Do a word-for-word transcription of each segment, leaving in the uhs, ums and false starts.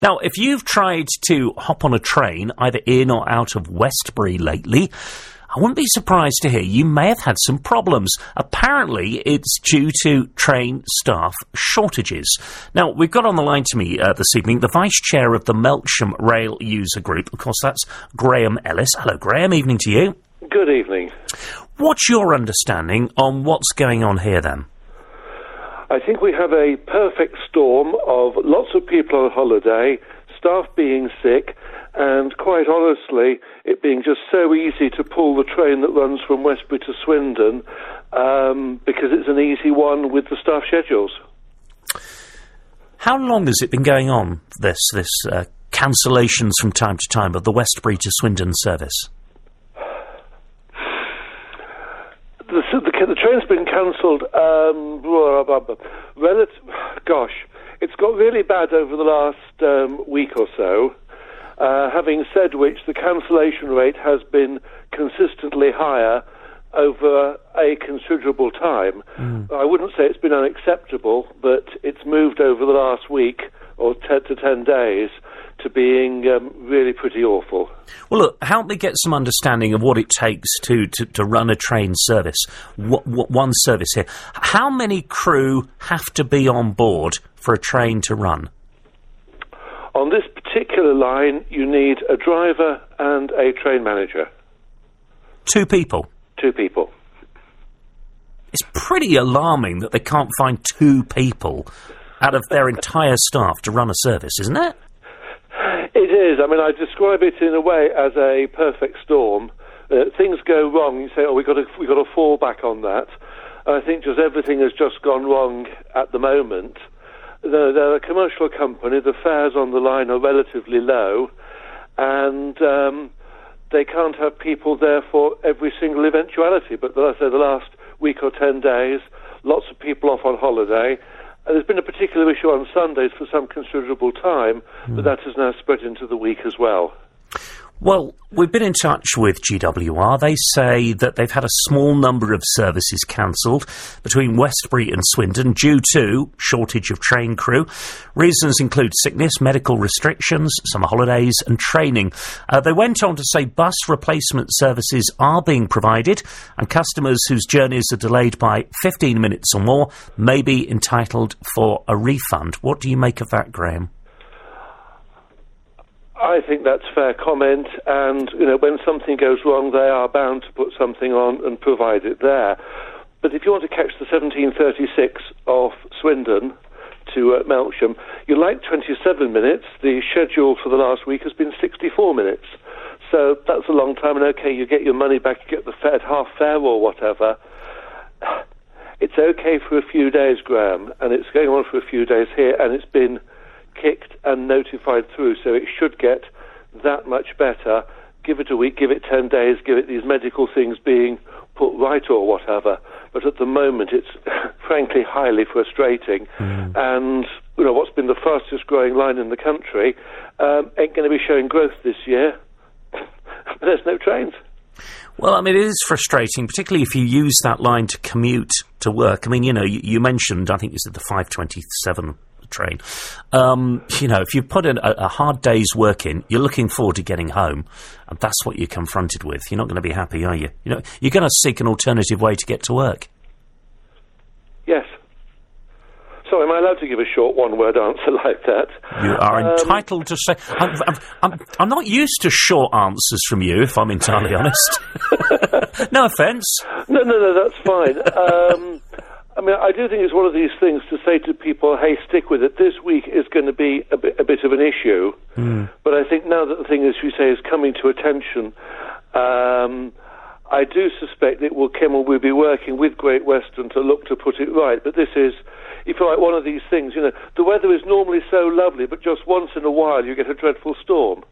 Now, if you've tried to hop on a train either in or out of Westbury lately, I wouldn't be surprised to hear you may have had some problems. Apparently, it's due to train staff shortages. Now, we've got on the line to me uh, this evening the Vice Chair of the Melksham Rail User Group. Of course, that's Graham Ellis. Hello, Graham. Evening to you. Good evening. What's your understanding on what's going on here, then? I think we have a perfect storm of lots of people on holiday, staff being sick, and quite honestly, it being just so easy to pull the train that runs from Westbury to Swindon um, because it's an easy one with the staff schedules. How long has it been going on, this, this uh, cancellations from time to time of the Westbury to Swindon service? The, the, the train's been cancelled, um, relative, gosh, it's got really bad over the last um, week or so. Uh, having said which, the cancellation rate has been consistently higher over a considerable time. Mm. I wouldn't say it's been unacceptable, but it's moved over the last week or ten to ten days to being um, really pretty awful. Well, look, help me get some understanding of what it takes to, to, to run a train service, what, what, one service here. How many crew have to be on board for a train to run? On this particular line, you need a driver and a train manager. Two people? Two people. It's pretty alarming that they can't find two people out of their entire staff to run a service, isn't it? It is. I mean, I describe it in a way as a perfect storm. Uh, things go wrong, you say, oh, we've got to, we've got to fall back on that. And I think just everything has just gone wrong at the moment. They're, they're a commercial company, the fares on the line are relatively low, and um, they can't have people there for every single eventuality. But as I say, the last week or ten days, lots of people off on holiday. Uh, there's been a particular issue on Sundays for some considerable time, mm. but that has now spread into the week as well. Well, we've been in touch with G W R. They say that they've had a small number of services cancelled between Westbury and Swindon due to shortage of train crew. Reasons include sickness, medical restrictions, summer holidays and training. Uh, they went on to say bus replacement services are being provided and customers whose journeys are delayed by fifteen minutes or more may be entitled for a refund. What do you make of that, Graham? I think that's fair comment, and you know, when something goes wrong, they are bound to put something on and provide it there. But if you want to catch the seventeen thirty-six off Swindon to uh, Melksham, you like twenty-seven minutes. The schedule for the last week has been sixty-four minutes. So that's a long time, and okay, you get your money back, you get the fare, half fare or whatever. It's okay for a few days, Graham, and it's going on for a few days here, and it's been kicked and notified through, so it should get that much better. Give it a week, give it ten days, give it these medical things being put right or whatever. But at the moment, it's frankly highly frustrating. Mm. And you know what's been the fastest growing line in the country um, ain't going to be showing growth this year. There's no trains. Well, I mean, it is frustrating, particularly if you use that line to commute to work. I mean, you know, you, you mentioned, I think you said the five twenty-seven train. Um, you know, if you put in a, a hard day's work in, you're looking forward to getting home, and that's what you're confronted with. You're not going to be happy, are you? You know, you're going to seek an alternative way to get to work. Yes. So am I allowed to give a short one-word answer like that? You are um, entitled to say... I'm, I'm, I'm, I'm not used to short answers from you, if I'm entirely honest. No offence. No, no, no, that's fine. um... I mean, I do think it's one of these things to say to people, hey, stick with it. This week is going to be a bit, a bit of an issue. Mm. But I think now that the thing, as you say, is coming to attention, um, I do suspect that will, Kimmel will be working with Great Western to look to put it right. But this is, if you like, one of these things, you know, the weather is normally so lovely, but just once in a while you get a dreadful storm.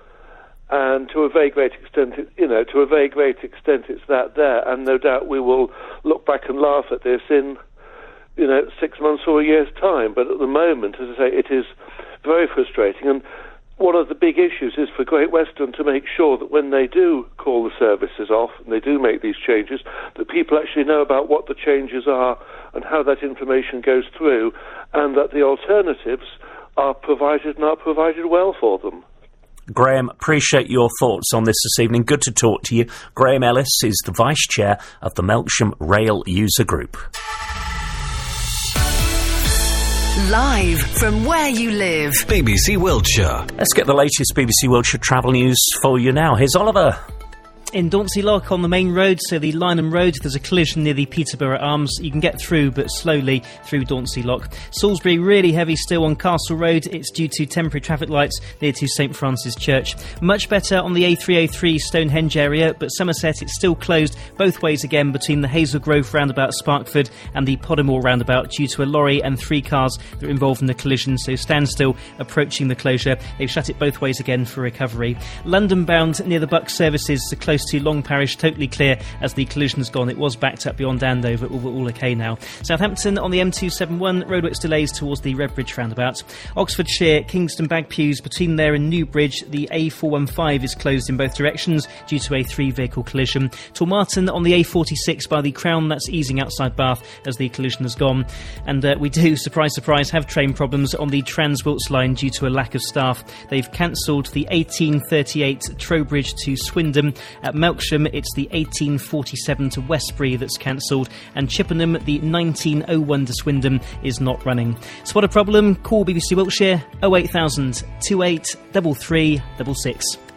And to a very great extent, it, you know, to a very great extent, it's that there. And no doubt we will look back and laugh at this in, you know, six months or a year's time. But at the moment, as I say, it is very frustrating. And one of the big issues is for Great Western to make sure that when they do call the services off and they do make these changes, that people actually know about what the changes are and how that information goes through, and that the alternatives are provided and are provided well for them. Graham, appreciate your thoughts on this this evening. Good to talk to you. Graham Ellis is the Vice Chair of the Melksham Rail User Group. Live from where you live. B B C Wiltshire. Let's get the latest B B C Wiltshire travel news for you now. Here's Oliver. In Dauncey Lock on the main road, so the Lynham Road, there's a collision near the Peterborough Arms. You can get through, but slowly through Dauncey Lock. Salisbury, really heavy still on Castle Road. It's due to temporary traffic lights near to St Francis Church. Much better on the A three oh three Stonehenge area, but Somerset, it's still closed both ways again between the Hazel Grove roundabout Sparkford and the Poddermore roundabout due to a lorry and three cars that are involved in the collision, so standstill approaching the closure. They've shut it both ways again for recovery. London bound near the Bucks services, so close to Long Parish, totally clear as the collision has gone. It was backed up beyond Andover, all, all okay now. Southampton on the M two seventy-one, roadworks delays towards the Redbridge roundabout. Oxfordshire, Kingston Bagpews, between there and Newbridge, the A four fifteen is closed in both directions due to a three-vehicle collision. Tormarton on the A forty-six by the Crown, that's easing outside Bath as the collision has gone. And uh, we do, surprise, surprise, have train problems on the Trans-Wilts line due to a lack of staff. They've cancelled the eighteen thirty-eight Trowbridge to Swindon. At Melksham, it's the eighteen forty-seven to Westbury that's cancelled, and Chippenham, the nineteen oh one to Swindon, is not running. Spot a problem? Call B B C Wiltshire oh eight thousand, two eight three three six six.